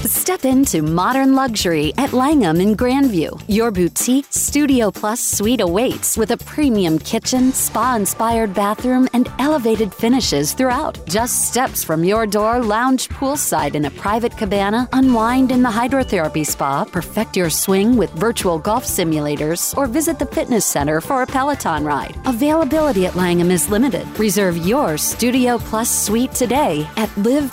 Step into modern luxury at Langham in Grandview. Your boutique Studio Plus suite awaits with a premium kitchen, spa-inspired bathroom, and elevated finishes throughout. Just steps from your door, lounge poolside in a private cabana, unwind in the hydrotherapy spa, perfect your swing with virtual golf simulators, or visit the fitness center for a Peloton ride. Availability at Langham is limited. Reserve your Studio Plus suite today at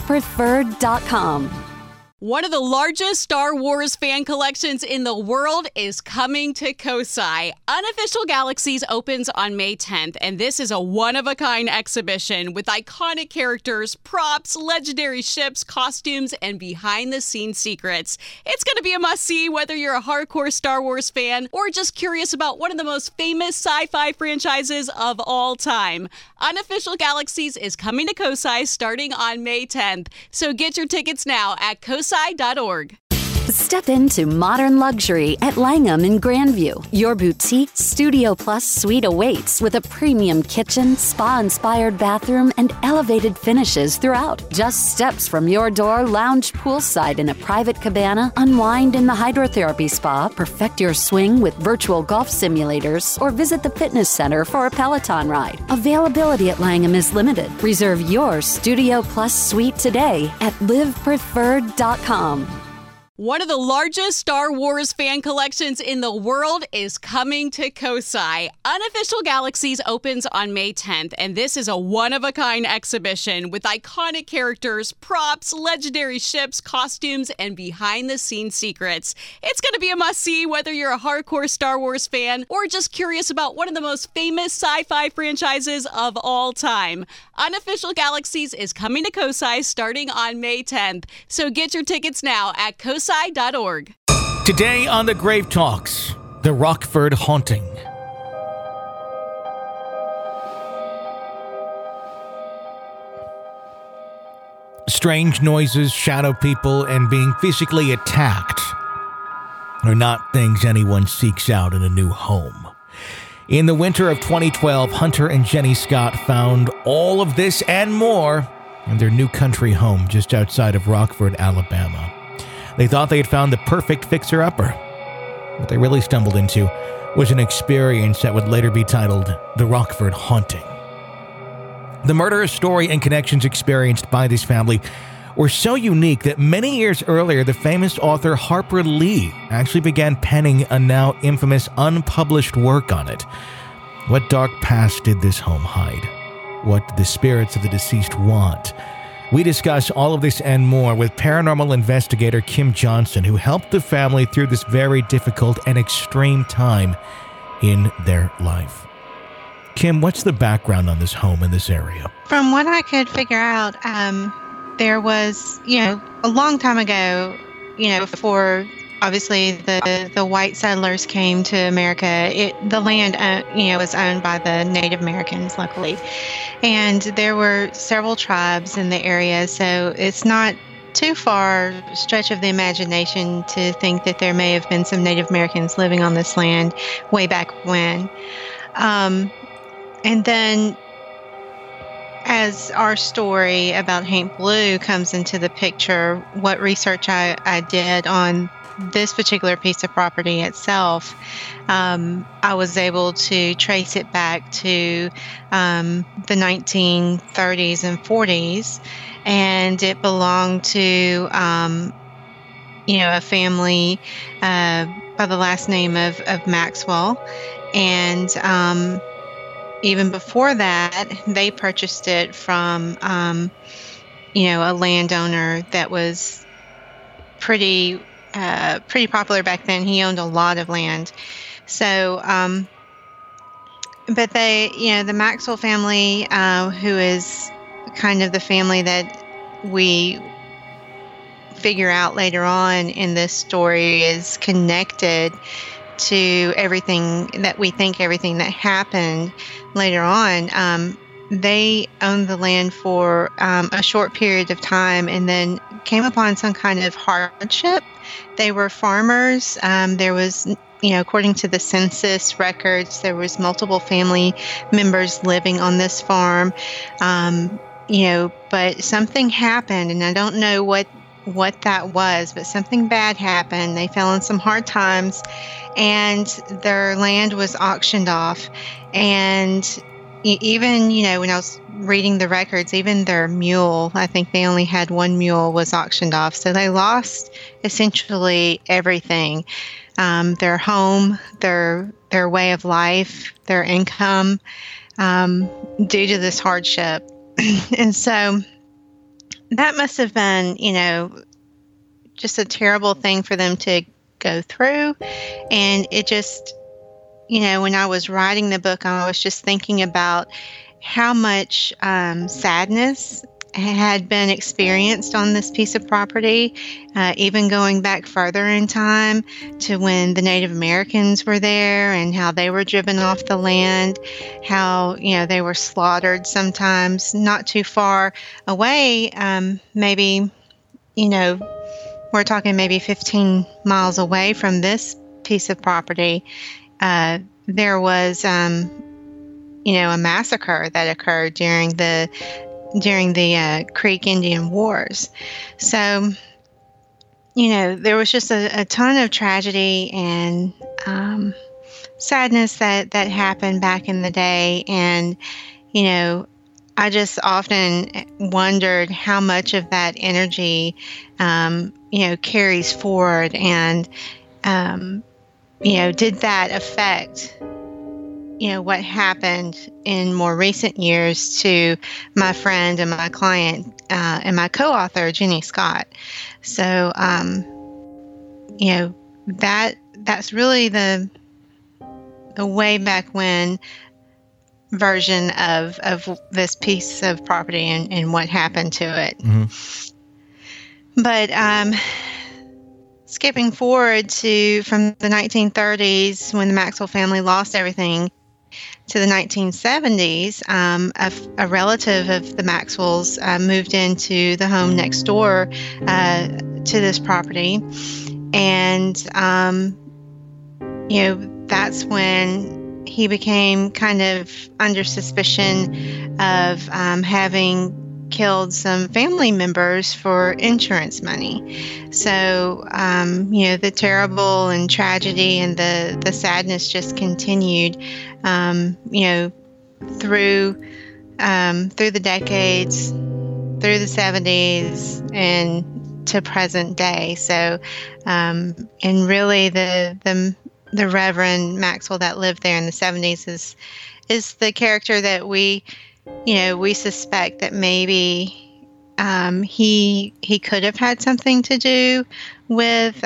livepreferred.com. One of the largest Star Wars fan collections in the world is coming to Kosai. Unofficial Galaxies opens on May 10th, and this is a one-of-a-kind exhibition with iconic characters, props, legendary ships, costumes, and behind-the-scenes secrets. It's going to be a must-see whether you're a hardcore Star Wars fan or just curious about one of the most famous sci-fi franchises of all time. Unofficial Galaxies is coming to Kosai starting on May 10th, so get your tickets now at kosai.org. Step into modern luxury at Langham in Grandview. Your boutique Studio Plus suite awaits with a premium kitchen, spa-inspired bathroom, and elevated finishes throughout. Just steps from your door, lounge poolside in a private cabana, unwind in the hydrotherapy spa, perfect your swing with virtual golf simulators, or visit the fitness center for a Peloton ride. Availability at Langham is limited. Reserve your Studio Plus suite today at livepreferred.com. One of the largest Star Wars fan collections in the world is coming to Kosai. Unofficial Galaxies opens on May 10th, and this is a one-of-a-kind exhibition with iconic characters, props, legendary ships, costumes, and behind-the-scenes secrets. It's going to be a must-see whether you're a hardcore Star Wars fan or just curious about one of the most famous sci-fi franchises of all time. Unofficial Galaxies is coming to Kosai starting on May 10th, so get your tickets now at kosai.org. Today on the Grave Talks, the Rockford haunting. Strange noises, shadow people, and being physically attacked are not things anyone seeks out in a new home. In the winter of 2012, Hunter and Jenny Scott found all of this and more in their new country home just outside of Rockford, Alabama. They thought they had found the perfect fixer-upper. What they really stumbled into was an experience that would later be titled The Rockford Haunting. The murderous story and connections experienced by this family were so unique that many years earlier, the famous author Harper Lee actually began penning a now infamous unpublished work on it. What dark past did this home hide? What did the spirits of the deceased want? We discuss all of this and more with paranormal investigator Kim Johnson, who helped the family through this very difficult and extreme time in their life. Kim, what's the background on this home in this area? From what I could figure out, there was, a long time ago, before obviously the white settlers came to America, the land, was owned by the Native Americans, luckily. And there were several tribes in the area, so it's not too far stretch of the imagination to think that there may have been some Native Americans living on this land way back when. And then as our story about Hank Blue comes into the picture, what research I did on this particular piece of property itself, I was able to trace it back to the 1930s and 40s, and it belonged to a family by the last name of Maxwell, and even before that, they purchased it from a landowner that was pretty popular back then. He owned a lot of land. So, but the Maxwell family, who is kind of the family that we figure out later on in this story is connected to everything that happened later on. They owned the land for a short period of time and then came upon some kind of hardship. They were farmers. There was, according to the census records, there was multiple family members living on this farm. But something happened, and I don't know what what that was, but something bad happened. They fell in some hard times, and their land was auctioned off. And even, when I was reading the records, even their mule, I think they only had one mule, was auctioned off. So they lost essentially everything. Their home, their way of life, their income, due to this hardship. And so that must have been, just a terrible thing for them to go through. And it just, when I was writing the book, I was just thinking about how much sadness had been experienced on this piece of property, even going back further in time to when the Native Americans were there and how they were driven off the land, how, they were slaughtered sometimes not too far away. Maybe, we're talking maybe 15 miles away from this piece of property. There was, a massacre that occurred during the Creek Indian Wars. So, there was just a ton of tragedy and sadness that happened back in the day. And, I just often wondered how much of that energy, carries forward. And, did that affect what happened in more recent years to my friend and my client and my co-author, Jenny Scott. So, that's really the way back when version of this piece of property and what happened to it. Mm-hmm. But skipping forward from the 1930s, when the Maxwell family lost everything, to the 1970s, a relative of the Maxwells moved into the home next door to this property. And, that's when he became kind of under suspicion of having killed some family members for insurance money. So, the terrible and tragedy and the sadness just continued, through the decades, through the 70s and to present day. So, and really the Reverend Maxwell that lived there in the 70s is the character that we suspect that maybe he could have had something to do with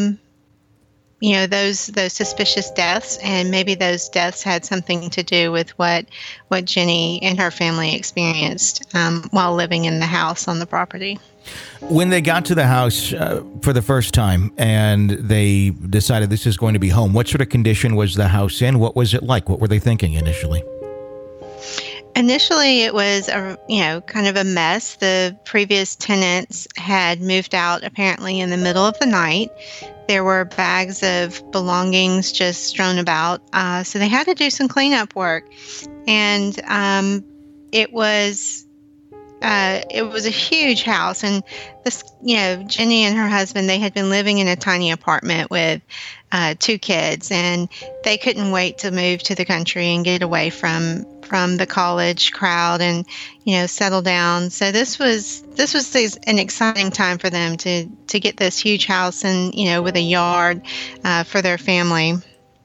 those suspicious deaths, and maybe those deaths had something to do with what Jenny and her family experienced while living in the house on the property. When they got to the house for the first time and they decided this is going to be home, what sort of condition was the house in? What was it like? What were they thinking initially? Initially, it was kind of a mess. The previous tenants had moved out apparently in the middle of the night. There were bags of belongings just strewn about, so they had to do some cleanup work. And it was a huge house, and this, Jenny and her husband, they had been living in a tiny apartment with 2 kids, and they couldn't wait to move to the country and get away from the college crowd and, settle down. So this was an exciting time for them to get this huge house and, with a yard for their family.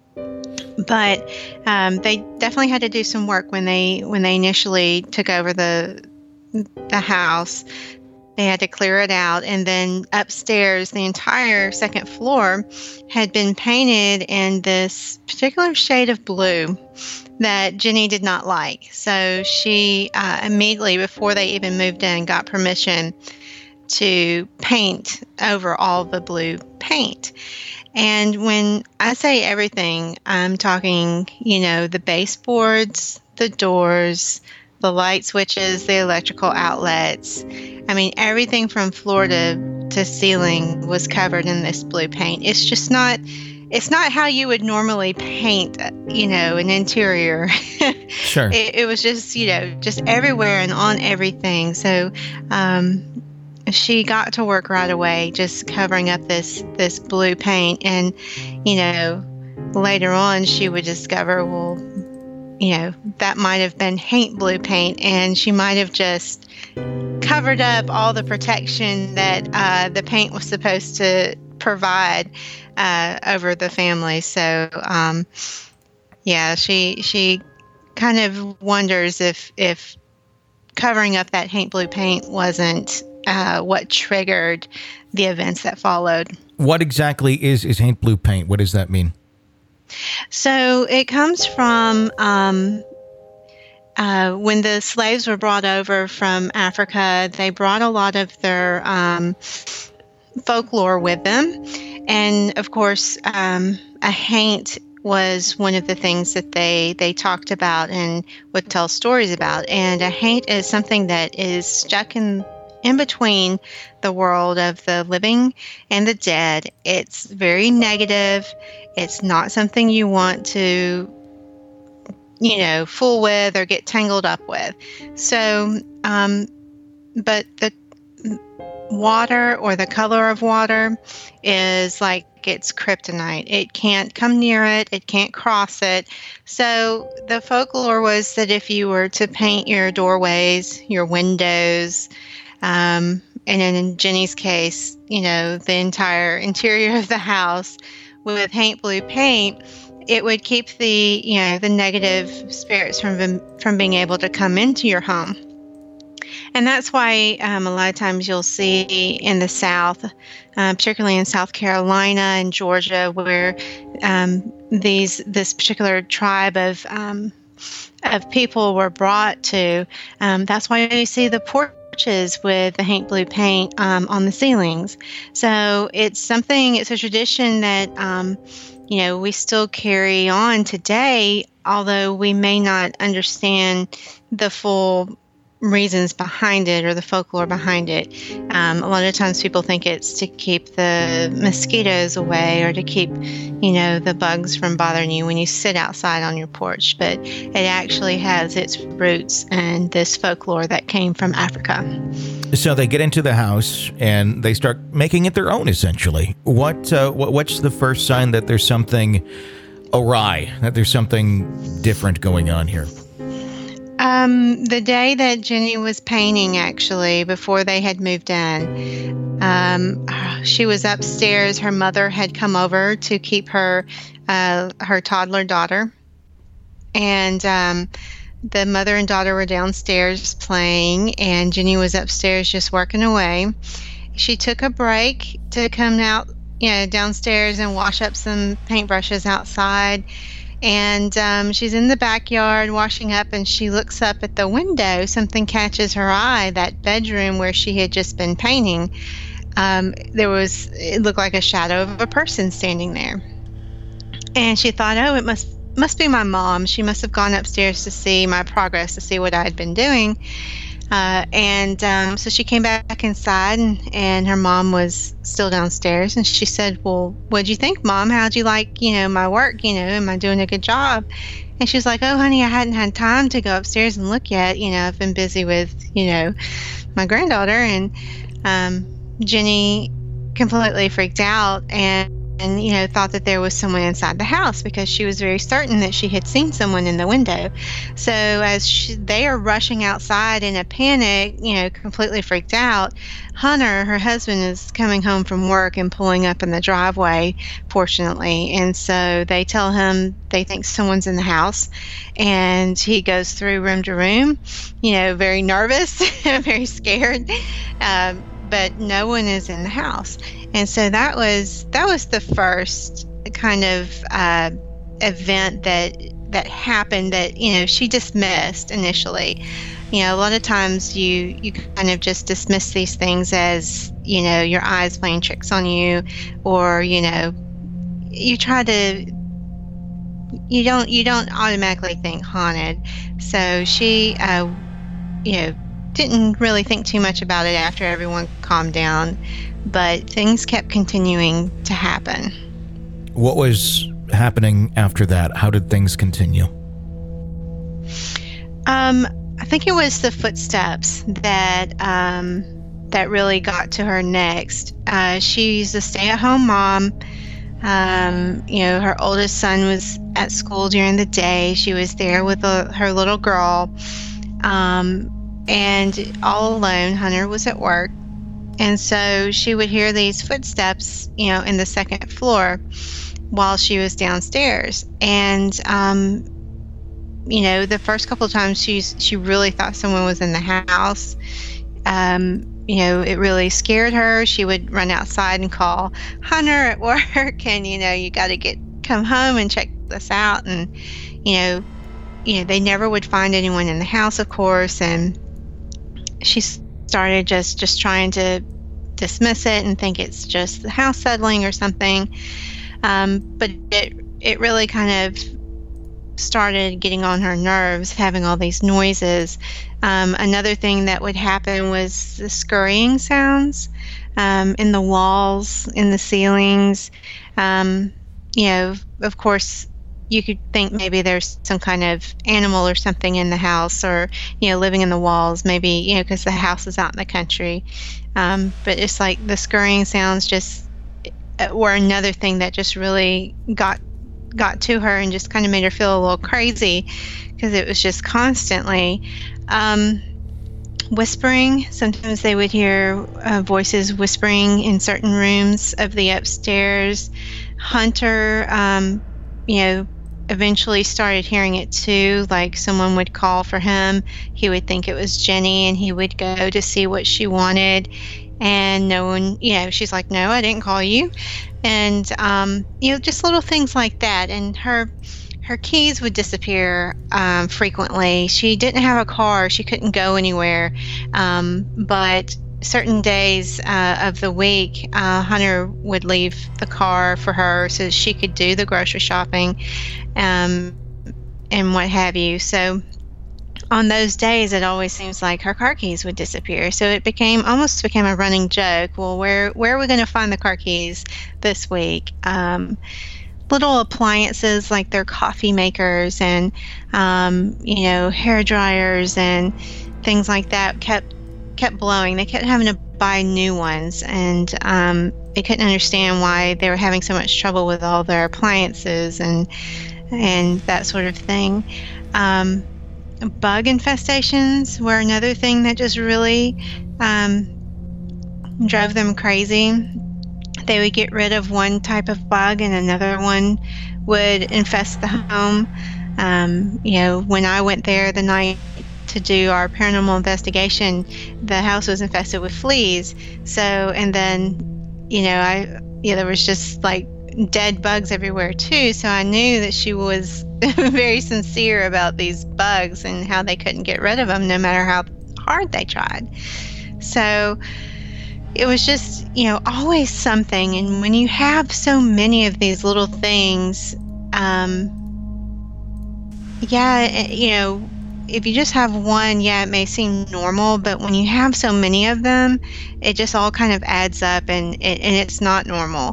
But they definitely had to do some work when they initially took over the house. They had to clear it out, and then upstairs, the entire second floor had been painted in this particular shade of blue that Jenny did not like. So she immediately, before they even moved in, got permission to paint over all the blue paint. And when I say everything, I'm talking, the baseboards, the doors, the light switches, the electrical outlets. I mean, everything from floor to ceiling was covered in this blue paint. It's just not, it's not how you would normally paint, an interior. Sure. It was just, just everywhere and on everything. So she got to work right away, just covering up this blue paint. And, later on she would discover, well, that might have been Haint blue paint, and she might have just covered up all the protection that the paint was supposed to provide over the family. So, she kind of wonders if covering up that Haint blue paint wasn't what triggered the events that followed. What exactly is Haint blue paint? What does that mean? So it comes from when the slaves were brought over from Africa. They brought a lot of their folklore with them. And, of course, a haint was one of the things that they talked about and would tell stories about. And a haint is something that is stuck in between the world of the living and the dead. It's very negative. It's not something you want to, fool with or get tangled up with. So, but the water or the color of water is like it's kryptonite. It can't come near it. It can't cross it. So the folklore was that if you were to paint your doorways, your windows, and in Jenny's case, the entire interior of the house with Haint blue paint, it would keep the negative spirits from being able to come into your home. And that's why a lot of times you'll see in the South, particularly in South Carolina and Georgia, where this particular tribe of people were brought to. That's why you see the porches with the Haint blue paint on the ceilings. So it's a tradition that we still carry on today, although we may not understand the full reasons behind it or the folklore behind it. A lot of times people think it's to keep the mosquitoes away or to keep, the bugs from bothering you when you sit outside on your porch. But it actually has its roots in this folklore that came from Africa. So they get into the house and they start making it their own, essentially. What's the first sign that there's something awry, that there's something different going on here? The day that Jenny was painting, actually, before they had moved in, she was upstairs. Her mother had come over to keep her toddler daughter. And the mother and daughter were downstairs playing, and Jenny was upstairs just working away. She took a break to come out, downstairs and wash up some paintbrushes outside. And she's in the backyard washing up, and she looks up at the window. Something catches her eye, that bedroom where she had just been painting. It looked like a shadow of a person standing there. And she thought, oh, it must be my mom. She must have gone upstairs to see my progress, to see what I had been doing. So she came back inside, and her mom was still downstairs, and she said, well, what'd you think, Mom? How'd you like, my work? Am I doing a good job? And she was like, oh, honey, I hadn't had time to go upstairs and look yet. I've been busy with, my granddaughter. And Jenny completely freaked out and thought that there was someone inside the house, because she was very certain that she had seen someone in the window. So as they are rushing outside in a panic, completely freaked out, Hunter, her husband, is coming home from work and pulling up in the driveway, fortunately. And so they tell him they think someone's in the house, and he goes through room to room, very nervous, very scared. But no one is in the house. And so that was the first kind of event that happened that, she dismissed initially. A lot of times you kind of just dismiss these things as, your eyes playing tricks on you, or, you try to, you don't automatically think haunted. So she, didn't really think too much about it after everyone calmed down, but things kept continuing to happen. What was happening after that? How did things continue? I think it was the footsteps that that really got to her next. She's a stay-at-home mom. Her oldest son was at school during the day. She was there with her little girl, and all alone. Hunter was at work. And so she would hear these footsteps, in the second floor while she was downstairs. And, the first couple of times she really thought someone was in the house. It really scared her. She would run outside and call Hunter at work, and, you got to come home and check this out. And, they never would find anyone in the house, of course. And she started just trying to dismiss it and think it's just the house settling or something. But it really kind of started getting on her nerves, having all these noises. Another thing that would happen was the scurrying sounds in the walls, in the ceilings. Of course, you could think maybe there's some kind of animal or something in the house, or, living in the walls, maybe, because the house is out in the country. But it's like the scurrying sounds just were another thing that just really got to her and just kind of made her feel a little crazy, because it was just constantly whispering. Sometimes they would hear voices whispering in certain rooms of the upstairs. Hunter, eventually started hearing it too, like someone would call for him. He would think it was Jenny, and he would go to see what she wanted, and no one, she's like, no, I didn't call you. And just little things like that. And her keys would disappear frequently. She didn't have a car. She couldn't go anywhere. But certain days of the week, Hunter would leave the car for her so she could do the grocery shopping and what have you. So on those days, it always seems like her car keys would disappear. So it almost became a running joke. Well, where are we going to find the car keys this week? Little appliances like their coffee makers and, hair dryers and things like that kept blowing. They kept having to buy new ones, and they couldn't understand why they were having so much trouble with all their appliances and that sort of thing. Bug infestations were another thing that just really drove them crazy. They would get rid of one type of bug and another one would infest the home. When I went there the night to do our paranormal investigation, the house was infested with fleas. So, and then, there was just like dead bugs everywhere too. So I knew that she was very sincere about these bugs and how they couldn't get rid of them no matter how hard they tried. So it was just, always something. And when you have so many of these little things, if you just have one, it may seem normal, but when you have so many of them, it just all kind of adds up, and it's not normal.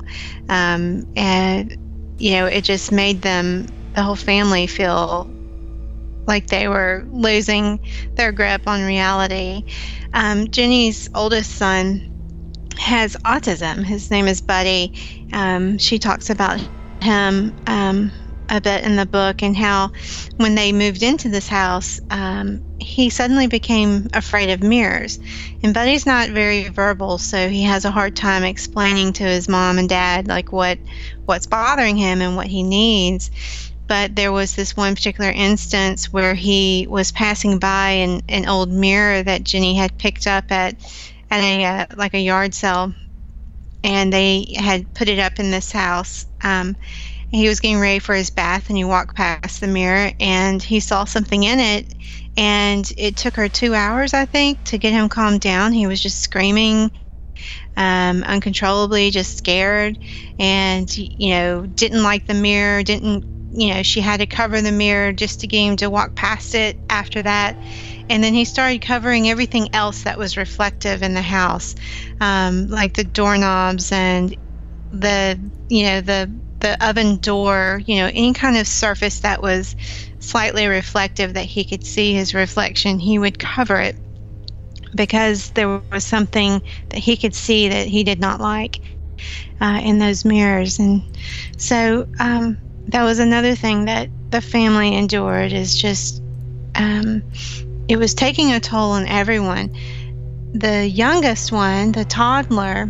It just made the whole family feel like they were losing their grip on reality. Jenny's oldest son has autism. His name is Buddy. She talks about him a bit in the book, and how when they moved into this house, he suddenly became afraid of mirrors. And Buddy's not very verbal, so he has a hard time explaining to his mom and dad like what's bothering him and what he needs. But there was this one particular instance where he was passing by an old mirror that Jenny had picked up at a yard sale, and they had put it up in this house. He was getting ready for his bath, and he walked past the mirror, and he saw something in it, and it took her 2 hours, I think, to get him calmed down. He was just screaming uncontrollably, just scared, and didn't like the mirror, she had to cover the mirror just to get him to walk past it after that. And then he started covering everything else that was reflective in the house, like the doorknobs and the oven door, any kind of surface that was slightly reflective that he could see his reflection, he would cover it. because there was something that he could see that he did not like in those mirrors. And so that was another thing that the family endured, is just it was taking a toll on everyone. The youngest one, the toddler,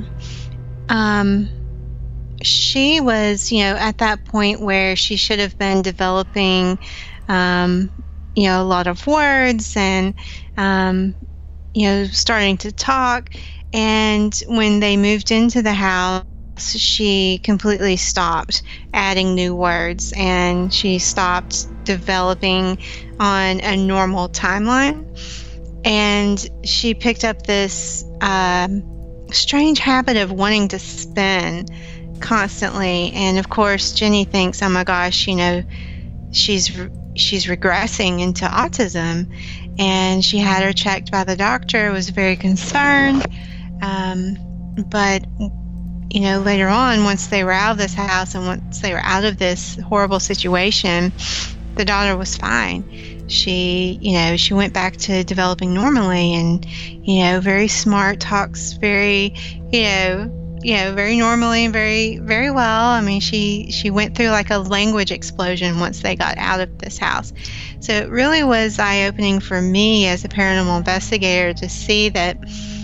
she was, at that point where she should have been developing, a lot of words and, starting to talk. And when they moved into the house, she completely stopped adding new words, and she stopped developing on a normal timeline. And she picked up this strange habit of wanting to spin constantly. And of course, Jenny thinks, oh my gosh, she's regressing into autism. And she had her checked by the doctor, was very concerned. But later on, once they were out of this house and once they were out of this horrible situation, the daughter was fine. She went back to developing normally, and, very smart, talks very, very normally and very, very well. I mean, she went through like a language explosion once they got out of this house. So it really was eye-opening for me as a paranormal investigator to see that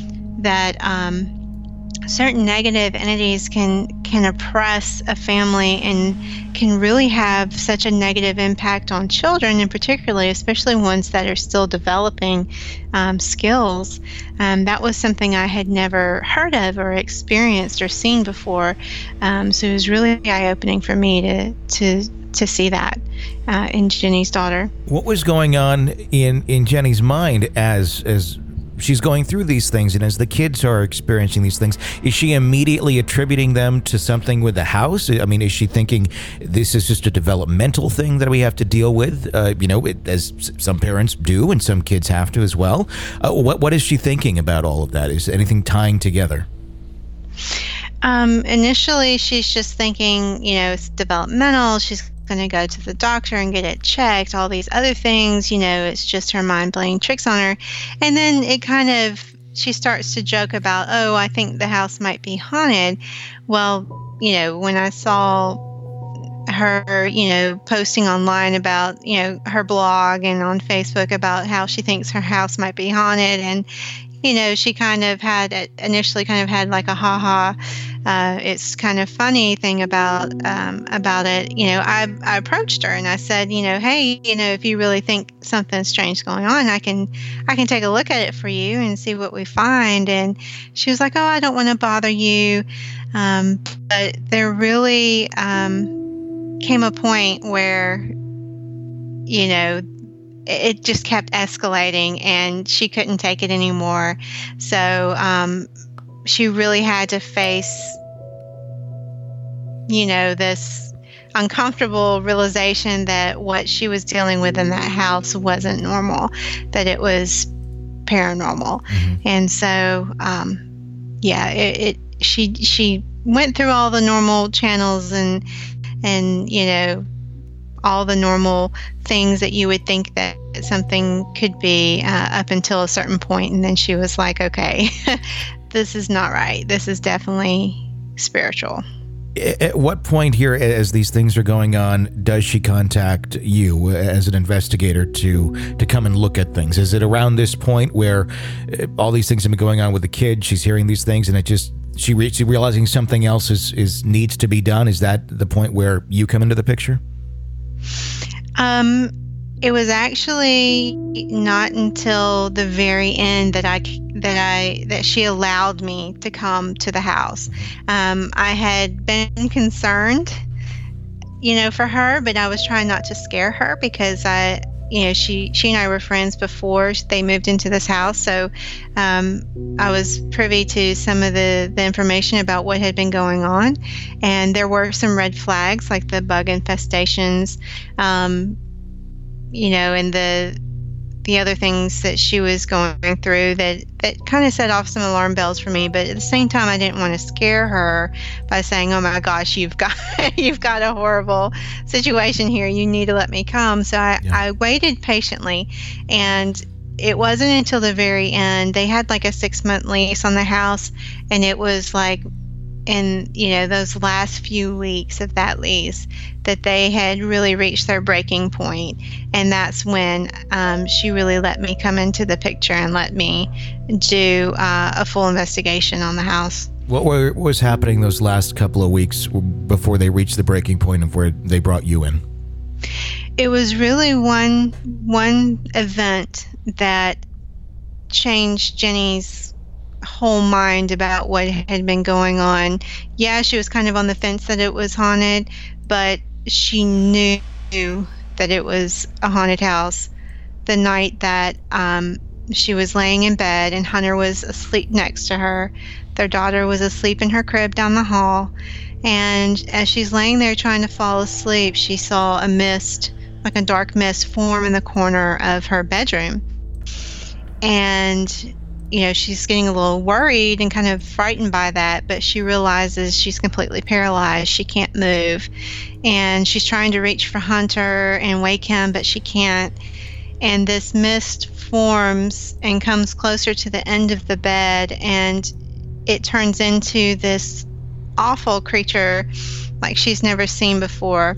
certain negative entities can oppress a family and can really have such a negative impact on children, and particularly, especially ones that are still developing skills. That was something I had never heard of or experienced or seen before. So it was really eye-opening for me to see that in Jenny's daughter. What was going on in Jenny's mind as she's going through these things, and as the kids are experiencing these things? Is she immediately attributing them to something with the house? I mean, is she thinking this is just a developmental thing that we have to deal with, as some parents do and some kids have to as well? What is she thinking about all of that? Is anything tying together? Initially, she's just thinking, it's developmental. She's going to go to the doctor and get it checked, all these other things, it's just her mind playing tricks on her. And then she starts to joke about, oh, I think the house might be haunted. Well, when I saw her, posting online about, her blog and on Facebook about how she thinks her house might be haunted, and she initially had like a ha-ha, it's kind of funny thing about it. I approached her and I said, hey, if you really think something strange going on, I can take a look at it for you and see what we find. And she was like, oh, I don't want to bother you. But there really came a point where, it just kept escalating and she couldn't take it anymore. So she really had to face, this uncomfortable realization that what she was dealing with in that house wasn't normal, that it was paranormal. Mm-hmm. And so, she went through all the normal channels and all the normal things that you would think that something could be up until a certain point. And then she was like, okay, this is not right. This is definitely spiritual. At what point here, as these things are going on, does she contact you as an investigator to come and look at things? Is it around this point where all these things have been going on with the kid, she's hearing these things, and she realizing something else is needs to be done? Is that the point where you come into the picture? It was actually not until the very end that she allowed me to come to the house. I had been concerned, for her, but I was trying not to scare her because she and I were friends before they moved into this house. So, I was privy to some of the information about what had been going on. And there were some red flags, like the bug infestations, and the other things that she was going through that kind of set off some alarm bells for me. But at the same time, I didn't want to scare her by saying, oh my gosh, you've got a horrible situation here. You need to let me come. So I waited patiently. And it wasn't until the very end. They had like a 6-month lease on the house, and it was like in, those last few weeks of that lease that they had really reached their breaking point. And that's when she really let me come into the picture and let me do a full investigation on the house. What was happening those last couple of weeks before they reached the breaking point of where they brought you in? It was really one event that changed Jenny's whole mind about what had been going on. Yeah, she was kind of on the fence that it was haunted, but she knew that it was a haunted house the night that she was laying in bed and Hunter was asleep next to her. Their daughter was asleep in her crib down the hall, and as she's laying there trying to fall asleep, she saw a mist, like a dark mist, form in the corner of her bedroom. And she's getting a little worried and kind of frightened by that, but she realizes she's completely paralyzed. She can't move. And she's trying to reach for Hunter and wake him, but she can't. And this mist forms and comes closer to the end of the bed, and it turns into this awful creature like she's never seen before.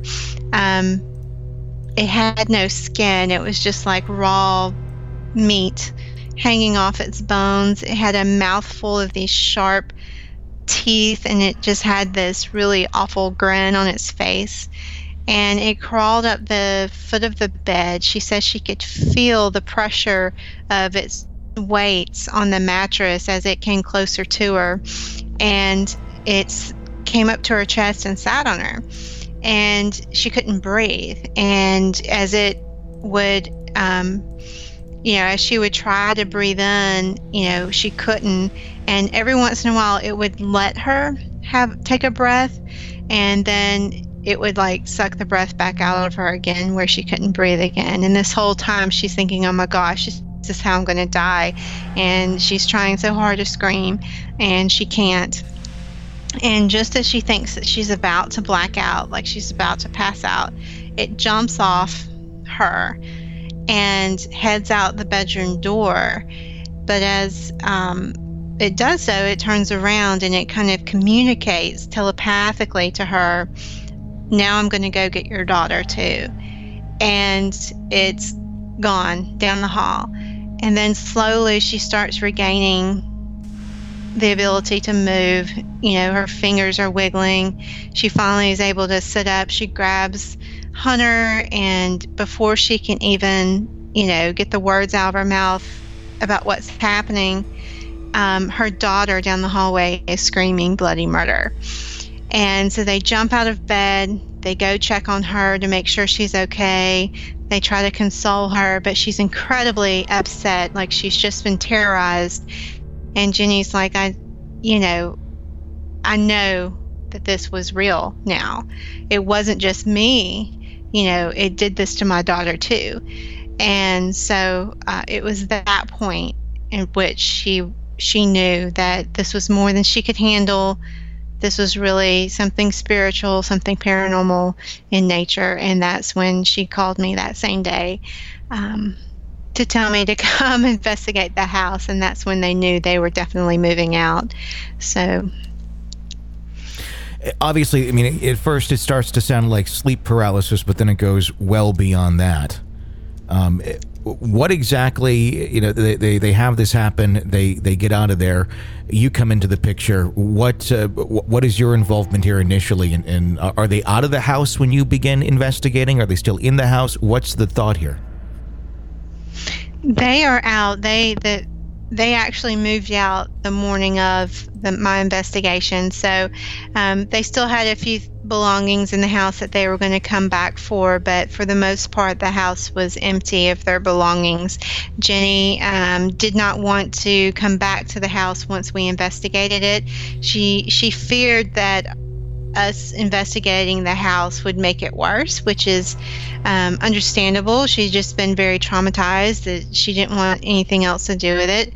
It had no skin. It was just like raw meat hanging off its bones. It had a mouthful of these sharp teeth, and it just had this really awful grin on its face. And it crawled up the foot of the bed. She says she could feel the pressure of its weights on the mattress as it came closer to her. And it came up to her chest and sat on her. And she couldn't breathe. And as it would, as she would try to breathe in, she couldn't. And every once in a while, it would let her take a breath, and then it would like suck the breath back out of her again where she couldn't breathe again. And this whole time she's thinking, oh my gosh, this is how I'm going to die. And she's trying so hard to scream, and she can't. And just as she thinks that she's about to black out, like she's about to pass out, it jumps off her and heads out the bedroom door. But as it does so, it turns around and it kind of communicates telepathically to her, now I'm going to go get your daughter too. And it's gone down the hall. And then slowly she starts regaining the ability to move. Her fingers are wiggling. She finally is able to sit up. She grabs Hunter, and before she can even, get the words out of her mouth about what's happening, her daughter down the hallway is screaming bloody murder. And so they jump out of bed. They go check on her to make sure she's okay. They try to console her, but she's incredibly upset, like she's just been terrorized. And Jenny's like, I know that this was real now. It wasn't just me. It did this to my daughter too. And so it was that point in which she knew that this was more than she could handle. This was really something spiritual, something paranormal in nature. And that's when she called me that same day to tell me to come investigate the house. And that's when they knew they were definitely moving out. So obviously, at first it starts to sound like sleep paralysis, but then it goes well beyond that. What exactly, they have this happen, they get out of there, you come into the picture. What is your involvement here initially? And are they out of the house when you begin investigating? Are they still in the house? What's the thought here? They are out. They actually moved out the morning of my investigation. So they still had a few belongings in the house that they were going to come back for, but for the most part, the house was empty of their belongings. Jenny did not want to come back to the house once we investigated it. She feared that us investigating the house would make it worse, which is understandable. She's just been very traumatized that she didn't want anything else to do with it.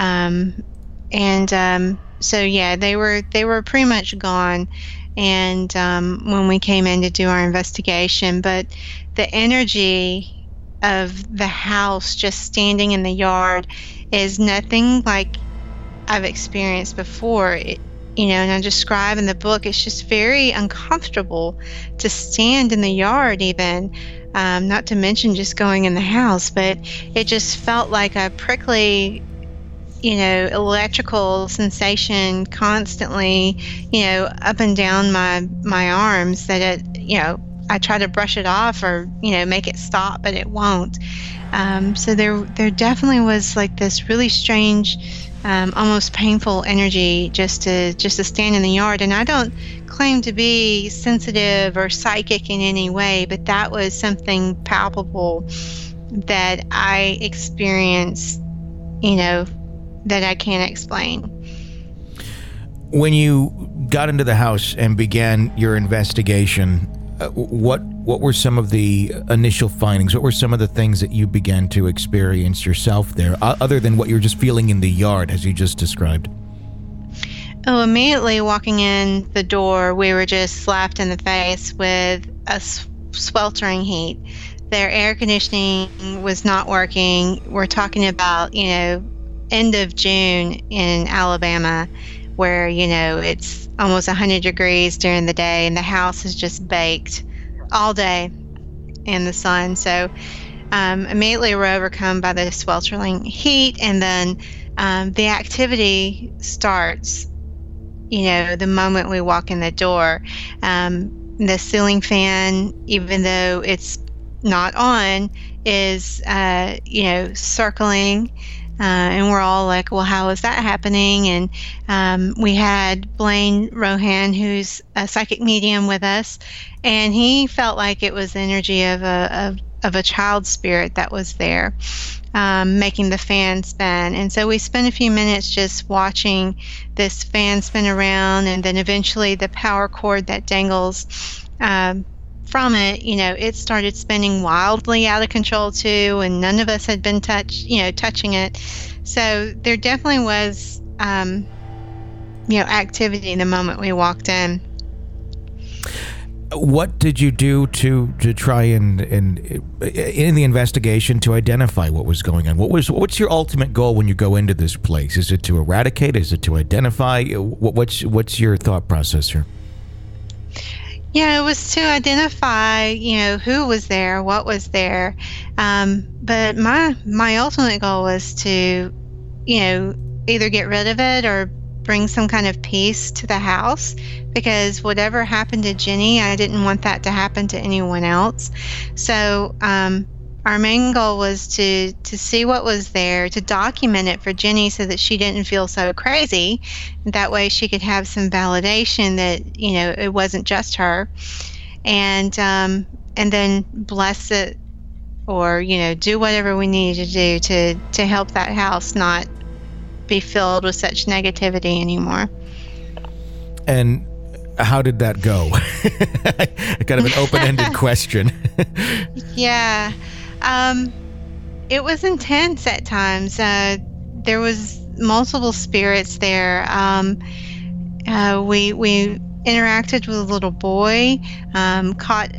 So yeah, they were pretty much gone. And when we came in to do our investigation, but the energy of the house just standing in the yard is nothing like I've experienced before. And I describe in the book, it's just very uncomfortable to stand in the yard even, not to mention just going in the house, but it just felt like a prickly, electrical sensation constantly, up and down my arms that I try to brush it off or, make it stop, but it won't. So there definitely was like this really strange, almost painful energy just to stand in the yard. And I don't claim to be sensitive or psychic in any way, but that was something palpable that I experienced, that I can't explain. When you got into the house and began your investigation, what were some of the initial findings? What were some of the things that you began to experience yourself there, other than what you were just feeling in the yard, as you just described? Oh, immediately walking in the door, we were just slapped in the face with a sweltering heat. Their air conditioning was not working. We're talking about, end of June in Alabama, where, it's almost 100 degrees during the day, and the house is just baked all day in the sun. So immediately we're overcome by the sweltering heat, and then the activity starts, the moment we walk in the door. The ceiling fan, even though it's not on, is, circling. And we're all like, well, how is that happening? And we had Blaine Rohan, who's a psychic medium, with us, and he felt like it was the energy of a child spirit that was there, making the fan spin. And so we spent a few minutes just watching this fan spin around, and then eventually the power cord that dangles from it, it started spinning wildly out of control too, and none of us had been touching it. So there definitely was, activity the moment we walked in. What did you do to try and in the investigation to identify what was going on? What's your ultimate goal when you go into this place? Is it to eradicate? Is it to identify? What's your thought process here? Yeah, it was to identify, who was there, what was there. But my ultimate goal was to, either get rid of it or bring some kind of peace to the house, because whatever happened to Jenny, I didn't want that to happen to anyone else. So our main goal was to see what was there, to document it for Jenny so that she didn't feel so crazy. That way she could have some validation that, it wasn't just her. And then bless it, or, do whatever we needed to do to help that house not be filled with such negativity anymore. And how did that go? Kind of an open-ended question. Yeah. It was intense at times. There was multiple spirits there. We interacted with a little boy, caught,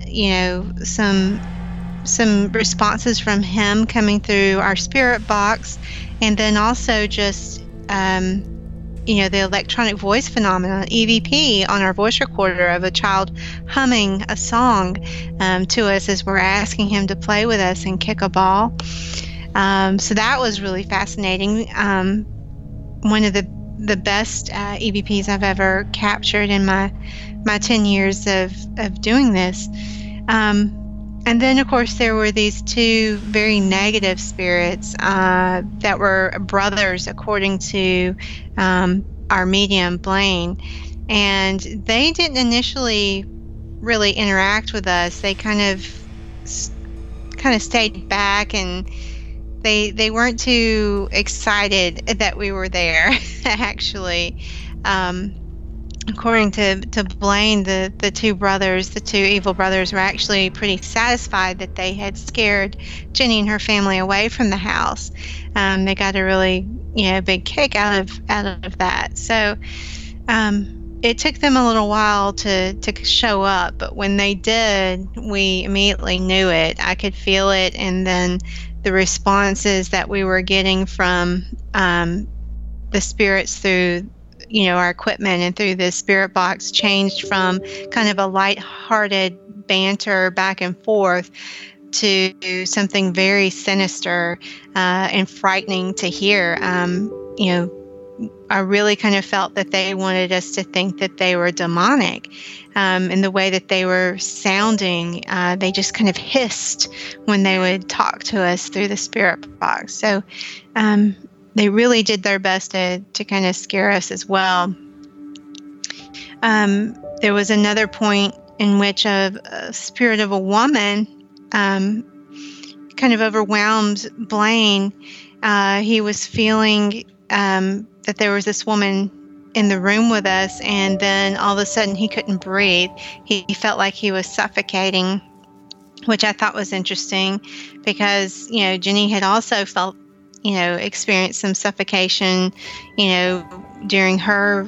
some responses from him coming through our spirit box, and then also just, the electronic voice phenomenon, EVP, on our voice recorder of a child humming a song to us as we're asking him to play with us and kick a ball. So that was really fascinating. One of the best EVPs I've ever captured in my 10 years of doing this. And then, of course, there were these two very negative spirits that were brothers, according to our medium, Blaine. And they didn't initially really interact with us. They kind of stayed back, and they weren't too excited that we were there, actually. According to Blaine, the two brothers, the two evil brothers, were actually pretty satisfied that they had scared Jenny and her family away from the house. They got a really, big kick out of that. So it took them a little while to show up, but when they did, we immediately knew it. I could feel it, and then the responses that we were getting from the spirits through, our equipment and through the spirit box changed from kind of a lighthearted banter back and forth to something very sinister and frightening to hear. I really kind of felt that they wanted us to think that they were demonic. In the way that they were sounding, they just kind of hissed when they would talk to us through the spirit box. So they really did their best to kind of scare us as well. There was another point in which a spirit of a woman kind of overwhelmed Blaine. He was feeling that there was this woman in the room with us, and then all of a sudden he couldn't breathe. He felt like he was suffocating, which I thought was interesting because, Jenny had also felt, experienced some suffocation, during her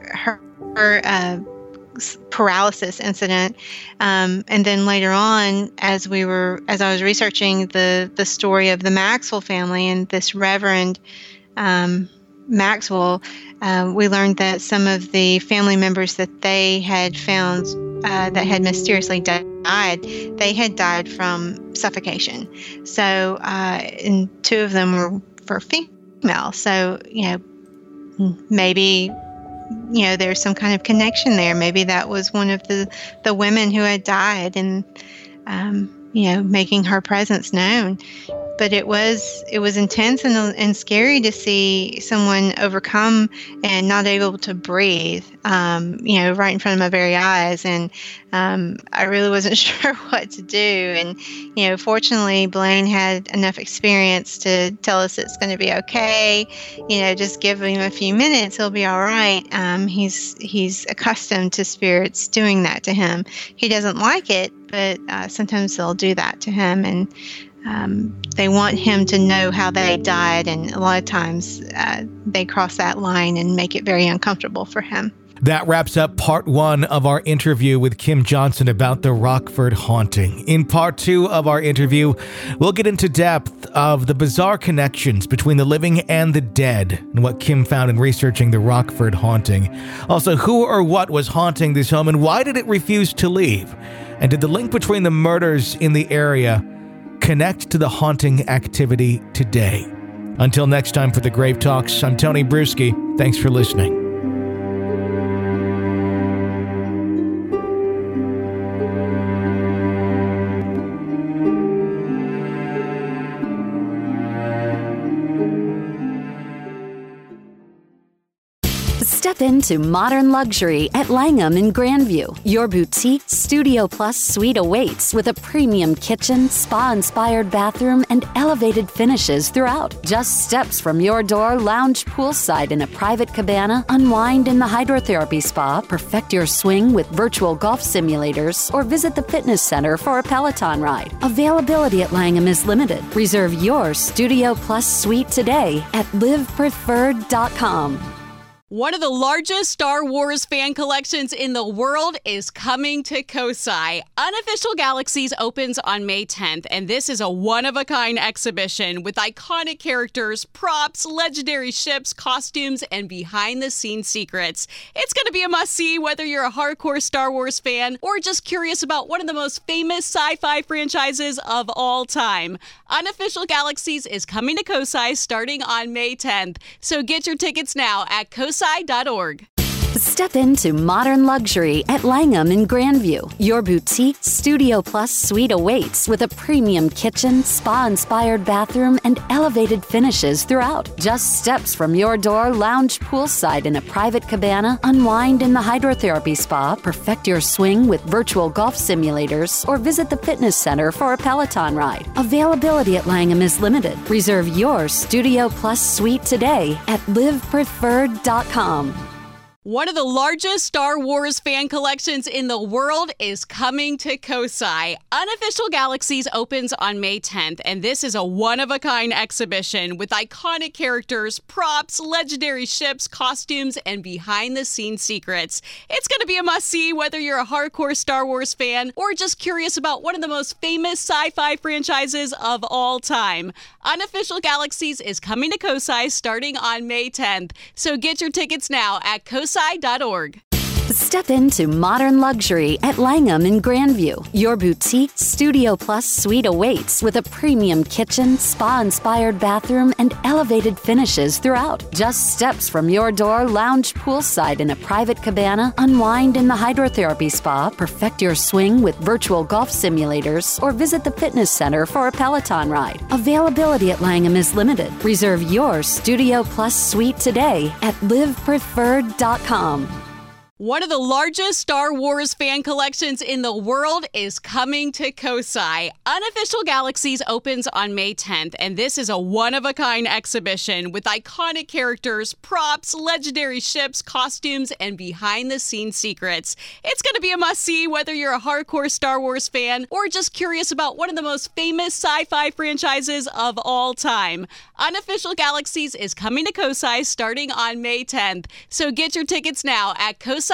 paralysis incident. And then later on, as I was researching the story of the Maxwell family and this Reverend Maxwell, we learned that some of the family members that they had found that had mysteriously died, they had died from suffocation. So, and two of them were female. So, maybe, there's some kind of connection there. Maybe that was one of the women who had died and, making her presence known. But it was intense and scary to see someone overcome and not able to breathe, right in front of my very eyes. And I really wasn't sure what to do. And, fortunately, Blaine had enough experience to tell us it's going to be okay. Just give him a few minutes, he'll be all right. He's accustomed to spirits doing that to him. He doesn't like it, but sometimes they'll do that to him. And they want him to know how they died, and a lot of times they cross that line and make it very uncomfortable for him. That wraps up part 1 of our interview with Kim Johnson about the Rockford haunting. In part 2 of our interview, we'll get into depth of the bizarre connections between the living and the dead and what Kim found in researching the Rockford haunting. Also, who or what was haunting this home and why did it refuse to leave? And did the link between the murders in the area connect to the haunting activity today? Until next time for the Grave Talks, I'm Tony Bruschi. Thanks for listening. Step into modern luxury at Langham in Grandview. Your boutique Studio Plus suite awaits with a premium kitchen, spa-inspired bathroom, and elevated finishes throughout. Just steps from your door, lounge poolside in a private cabana, unwind in the hydrotherapy spa, perfect your swing with virtual golf simulators, or visit the fitness center for a Peloton ride. Availability at Langham is limited. Reserve your Studio Plus suite today at livepreferred.com. One of the largest Star Wars fan collections in the world is coming to Kosai. Unofficial Galaxies opens on May 10th, and this is a one-of-a-kind exhibition with iconic characters, props, legendary ships, costumes, and behind-the-scenes secrets. It's going to be a must-see whether you're a hardcore Star Wars fan or just curious about one of the most famous sci-fi franchises of all time. Unofficial Galaxies is coming to Kosai starting on May 10th, so get your tickets now at kosai.org. Step into modern luxury at Langham in Grandview. Your boutique Studio Plus suite awaits with a premium kitchen, spa-inspired bathroom, and elevated finishes throughout. Just steps from your door, lounge poolside in a private cabana, unwind in the hydrotherapy spa, perfect your swing with virtual golf simulators, or visit the fitness center for a Peloton ride. Availability at Langham is limited. Reserve your Studio Plus suite today at livepreferred.com. One of the largest Star Wars fan collections in the world is coming to Kosai. Unofficial Galaxies opens on May 10th, and this is a one-of-a-kind exhibition with iconic characters, props, legendary ships, costumes, and behind-the-scenes secrets. It's going to be a must-see whether you're a hardcore Star Wars fan or just curious about one of the most famous sci-fi franchises of all time. Unofficial Galaxies is coming to Kosai starting on May 10th, so get your tickets now at kosai.org. Step into modern luxury at Langham in Grandview. Your boutique Studio Plus suite awaits with a premium kitchen, spa-inspired bathroom, and elevated finishes throughout. Just steps from your door, lounge poolside in a private cabana, unwind in the hydrotherapy spa, perfect your swing with virtual golf simulators, or visit the fitness center for a Peloton ride. Availability at Langham is limited. Reserve your Studio Plus suite today at livepreferred.com. One of the largest Star Wars fan collections in the world is coming to Kosai. Unofficial Galaxies opens on May 10th, and this is a one-of-a-kind exhibition with iconic characters, props, legendary ships, costumes, and behind-the-scenes secrets. It's going to be a must-see whether you're a hardcore Star Wars fan or just curious about one of the most famous sci-fi franchises of all time. Unofficial Galaxies is coming to Kosai starting on May 10th, so get your tickets now at kosai.org.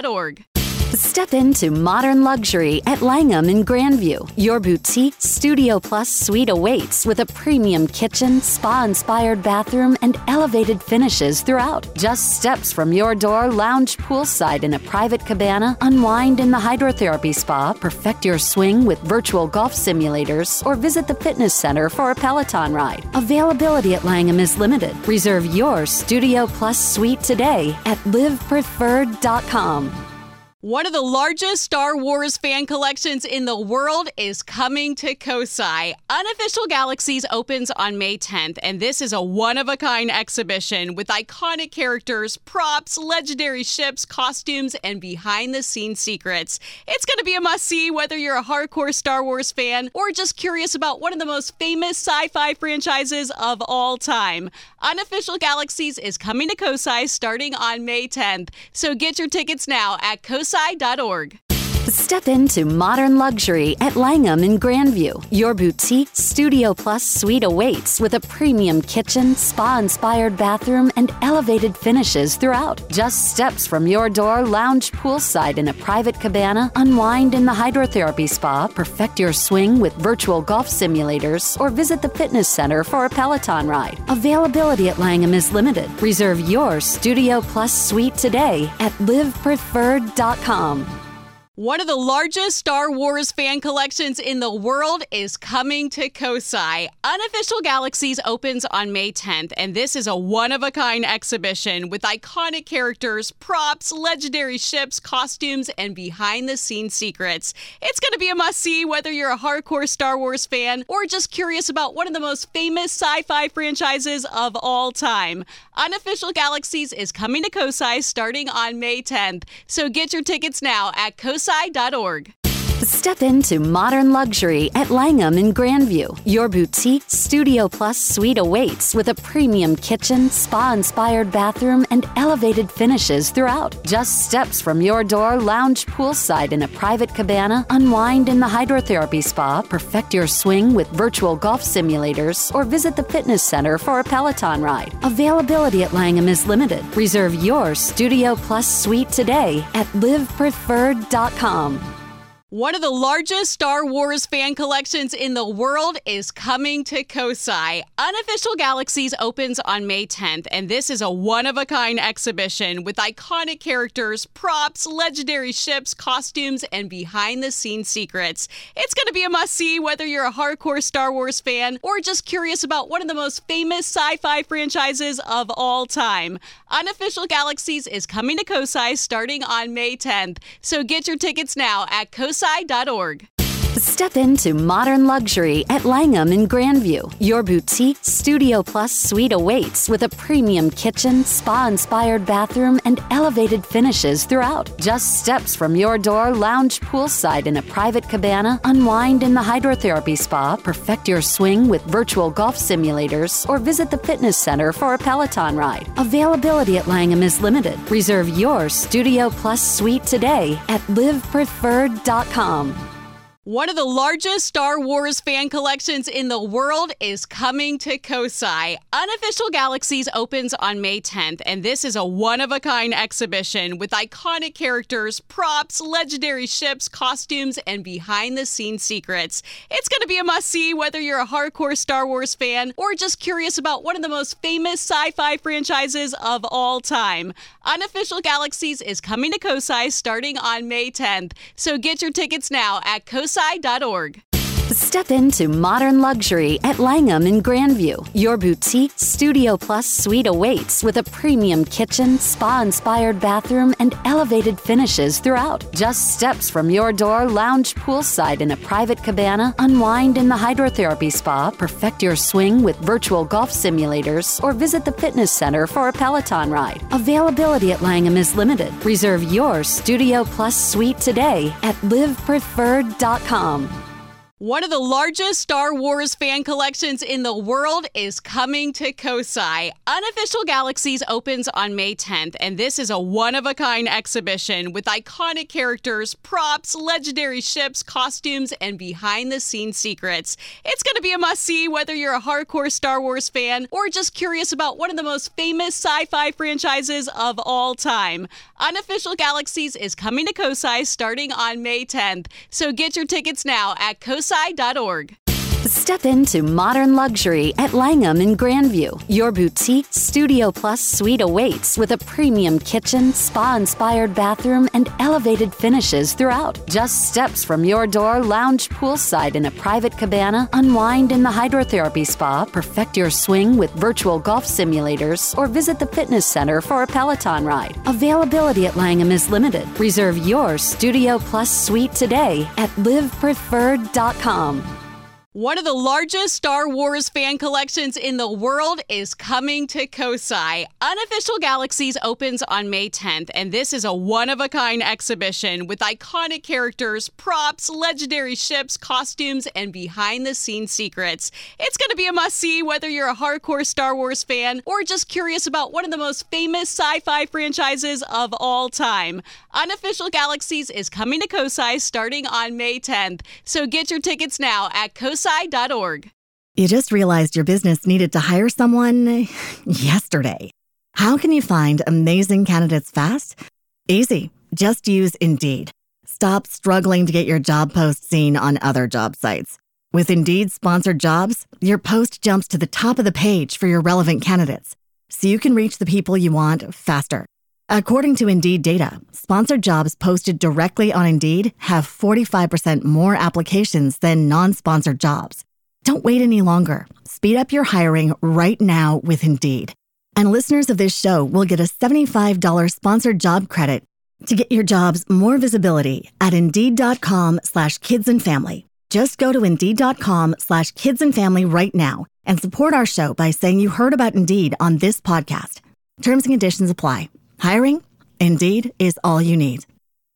Step into modern luxury at Langham in Grandview. Your boutique Studio Plus suite awaits with a premium kitchen, spa-inspired bathroom, and elevated finishes throughout. Just steps from your door, lounge poolside in a private cabana, unwind in the hydrotherapy spa, perfect your swing with virtual golf simulators, or visit the fitness center for a Peloton ride. Availability at Langham is limited. Reserve your Studio Plus suite today at livepreferred.com. One of the largest Star Wars fan collections in the world is coming to Kosai. Unofficial Galaxies opens on May 10th, and this is a one-of-a-kind exhibition with iconic characters, props, legendary ships, costumes, and behind-the-scenes secrets. It's going to be a must-see whether you're a hardcore Star Wars fan or just curious about one of the most famous sci-fi franchises of all time. Unofficial Galaxies is coming to Kosai starting on May 10th, so get your tickets now at kosai.org. Step into modern luxury at Langham in Grandview. Your boutique Studio Plus suite awaits with a premium kitchen, spa-inspired bathroom, and elevated finishes throughout. Just steps from your door, lounge poolside in a private cabana, unwind in the hydrotherapy spa, perfect your swing with virtual golf simulators, or visit the fitness center for a Peloton ride. Availability at Langham is limited. Reserve your Studio Plus suite today at livepreferred.com. One of the largest Star Wars fan collections in the world is coming to Kosai. Unofficial Galaxies opens on May 10th, and this is a one-of-a-kind exhibition with iconic characters, props, legendary ships, costumes, and behind-the-scenes secrets. It's going to be a must-see whether you're a hardcore Star Wars fan or just curious about one of the most famous sci-fi franchises of all time. Unofficial Galaxies is coming to Kosai starting on May 10th, so get your tickets now at kosai.org. Step into modern luxury at Langham in Grandview. Your boutique Studio Plus suite awaits with a premium kitchen, spa-inspired bathroom, and elevated finishes throughout. Just steps from your door, lounge poolside in a private cabana, unwind in the hydrotherapy spa, perfect your swing with virtual golf simulators, or visit the fitness center for a Peloton ride. Availability at Langham is limited. Reserve your Studio Plus suite today at livepreferred.com. One of the largest Star Wars fan collections in the world is coming to Kosai. Unofficial Galaxies opens on May 10th, and this is a one-of-a-kind exhibition with iconic characters, props, legendary ships, costumes, and behind-the-scenes secrets. It's going to be a must-see whether you're a hardcore Star Wars fan or just curious about one of the most famous sci-fi franchises of all time. Unofficial Galaxies is coming to Kosai starting on May 10th, so get your tickets now at kosai.org. Step into modern luxury at Langham in Grandview. Your boutique Studio Plus suite awaits with a premium kitchen, spa-inspired bathroom, and elevated finishes throughout. Just steps from your door, lounge poolside in a private cabana, unwind in the hydrotherapy spa, perfect your swing with virtual golf simulators, or visit the fitness center for a Peloton ride. Availability at Langham is limited. Reserve your Studio Plus suite today at livepreferred.com. One of the largest Star Wars fan collections in the world is coming to Kosai. Unofficial Galaxies opens on May 10th, and this is a one-of-a-kind exhibition with iconic characters, props, legendary ships, costumes, and behind-the-scenes secrets. It's going to be a must-see whether you're a hardcore Star Wars fan or just curious about one of the most famous sci-fi franchises of all time. Unofficial Galaxies is coming to Kosai starting on May 10th, so get your tickets now at kosai.org. Step into modern luxury at Langham in Grandview. Your boutique Studio Plus suite awaits with a premium kitchen, spa-inspired bathroom, and elevated finishes throughout. Just steps from your door, lounge poolside in a private cabana, unwind in the hydrotherapy spa, perfect your swing with virtual golf simulators, or visit the fitness center for a Peloton ride. Availability at Langham is limited. Reserve your Studio Plus suite today at livepreferred.com. One of the largest Star Wars fan collections in the world is coming to Kosai. Unofficial Galaxies opens on May 10th, and this is a one-of-a-kind exhibition with iconic characters, props, legendary ships, costumes, and behind-the-scenes secrets. It's going to be a must-see whether you're a hardcore Star Wars fan or just curious about one of the most famous sci-fi franchises of all time. Unofficial Galaxies is coming to Kosai starting on May 10th, so get your tickets now at kosai.org. Step into modern luxury at Langham in Grandview. Your boutique Studio Plus suite awaits with a premium kitchen, spa-inspired bathroom, and elevated finishes throughout. Just steps from your door, lounge poolside in a private cabana, unwind in the hydrotherapy spa, perfect your swing with virtual golf simulators, or visit the fitness center for a Peloton ride. Availability at Langham is limited. Reserve your Studio Plus suite today at livepreferred.com. One of the largest Star Wars fan collections in the world is coming to Kosai. Unofficial Galaxies opens on May 10th, and this is a one-of-a-kind exhibition with iconic characters, props, legendary ships, costumes, and behind-the-scenes secrets. It's going to be a must-see whether you're a hardcore Star Wars fan or just curious about one of the most famous sci-fi franchises of all time. Unofficial Galaxies is coming to Kosai starting on May 10th, so get your tickets now at kosai.org. You just realized your business needed to hire someone yesterday. How can you find amazing candidates fast? Easy. Just use Indeed. Stop struggling to get your job post seen on other job sites. With Indeed sponsored jobs, your post jumps to the top of the page for your relevant candidates, so you can reach the people you want faster. According to Indeed data, sponsored jobs posted directly on Indeed have 45% more applications than non-sponsored jobs. Don't wait any longer. Speed up your hiring right now with Indeed. And listeners of this show will get a $75 sponsored job credit to get your jobs more visibility at Indeed.com/kidsandfamily. Just go to Indeed.com/kidsandfamily right now and support our show by saying you heard about Indeed on this podcast. Terms and conditions apply. Hiring? Indeed is all you need.